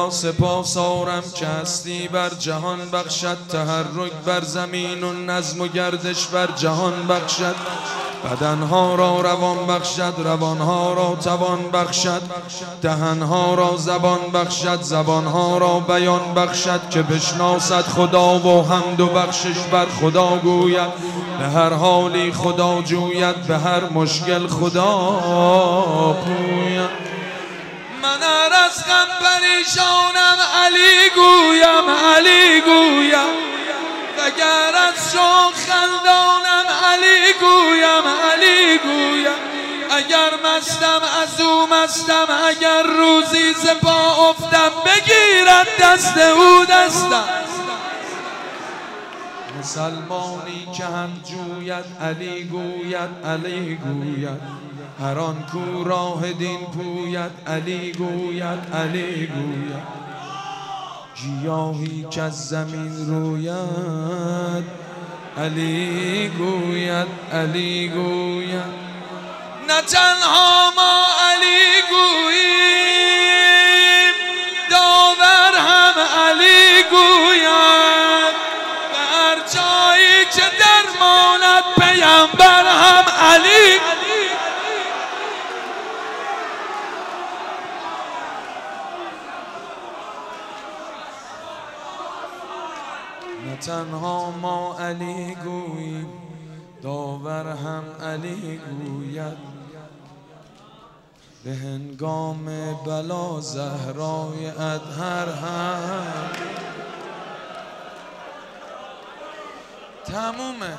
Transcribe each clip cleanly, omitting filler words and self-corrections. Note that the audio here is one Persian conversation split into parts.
را سپاس آرم که هستی بر جهان بخشد، تحرک بر زمین و نظم و گردش بر جهان بخشد، بدنها را روان بخشد، روانها را توان بخشد، دهنها را زبان بخشد، زبانها را بیان بخشد، که بشناسد خدا و حمد و بخشش بر خدا گوید، به هر حالی خدا جوید، به هر مشکل خدا پوید. من از غم پریشانم علی گویم، علی گویم، وگر از شوق خندانم علی گویم، علی گویم، اگر مستم از او مستم، اگر روزی ز پا افتم بگیرد دست او دستم. مسلمانی که هم جوید علی گوید، علی گوید، هر آن کو راه دین پوید علی گوید، علی گوید، گیاهی که از زمین روید علی گوید، علی گوید. نه تنها ما علی گوییم، داور هم علی گوید، به هر جایی که درماند پیامبر هم علی. نه تنها ما علی گوییم، داور هم علی گوید، به هنگام بلا زهرای اطهر هم تمومه.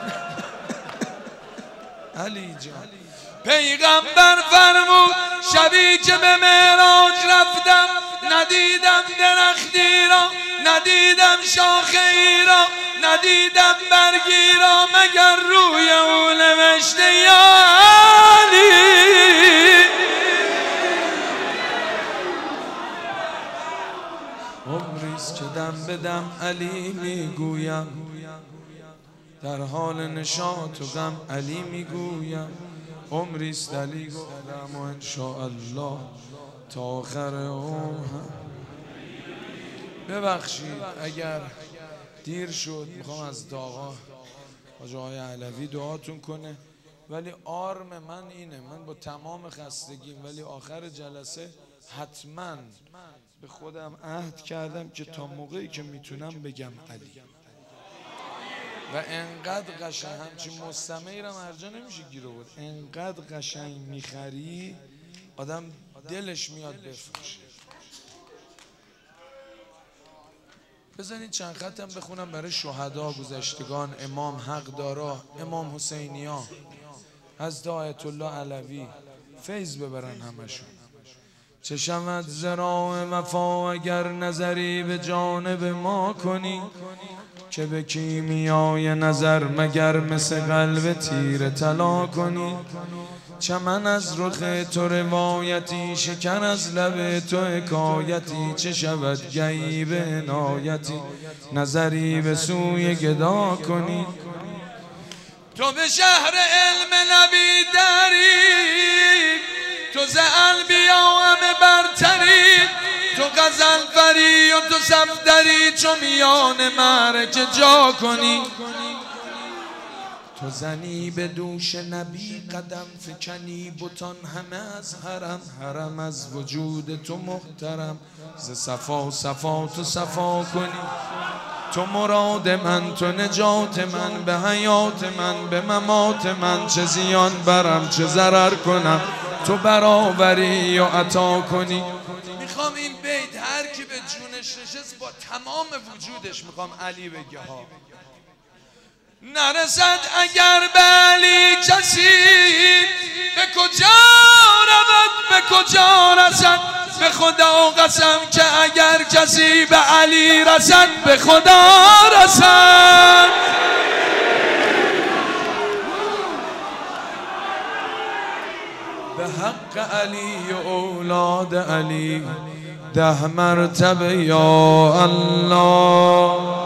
علی جان پیغمبر فرمود شبی که به معراج رفتم، ندیدم درختی را، ندیدم شاخه‌ای را، ندیدم برگی را، مگر روی او نوشته یا علی. عمریست که دم به دم علی میگویم، در حال نشاط و غم علی میگویم، عمریست علی گفتم و انشاءالله تا آخر عمر. ببخشید اگر دیر شد، میخوام از داغا حاج آقای علوی دعاتون کنه، ولی آرم من اینه، من با تمام خستگیم ولی آخر جلسه حتما به خودم عهد کردم که تا موقعی که میتونم بگم علی. و انقدر قشنگ همچین مستمعی را مرجا نمیشه گیر آورد، انقدر قشنگ میخری آدم دلش میاد بفروشه. بذارید چند خطم بخونم برای شهدا گذشتگان، امام حقدارا، امام حسینیا، از آیت الله علوی، فیض ببرن همشون. چه شود ذراع وفا اگر نظری به جانب ما کنی، که به کیمیای نظر مگر مثل قلب تیر طلا کنی. چمن از رخ تو روایتی، شکر از لب تو حکایتی، چه شود گهی به عنایتی، نظری به سوی گدا کنی. تو به شهر علم نبی دری، تو ز انبیا همه برتری، تو غزل فری و تو صفدری، چو میان معرکه جا کنی. تو زنی به دوش نبی قدم فکنی، بتان همه از حرم، حرم از وجود تو محترم، ز صفا صفا تو صفا کنی. تو مراد من، تو نجات من، به حیات من، به ممات من، چه زیان برم چه ضرر کنم، تو برآوری و عطا کنی. میخوام این بیت هر کی به جونش نشست با تمام وجودش میخوام علی بگه ها. نرسد اگر به علی کسی، به کجا رود به کجا رسد، به خدا قسم که اگر کسی به علی رسد به خدا رسد. به حق علی و اولاد علی 10 مرتبه یا الله.